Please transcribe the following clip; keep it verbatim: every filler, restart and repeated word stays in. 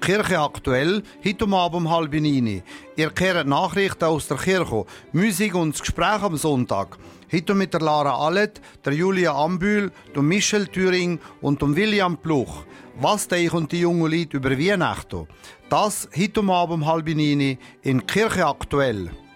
Kirche aktuell, heute Abend um halb neun. Ihr kehrt Nachrichten aus der Kirche, Musik und das Gespräch am Sonntag. Heute mit der Lara Allet, der Julia Ambühl, dem Michel Thüring und dem William Pluch. Was ich und die jungen Leute über Weihnachten. Das heute Abend um halb neun in Kirche aktuell.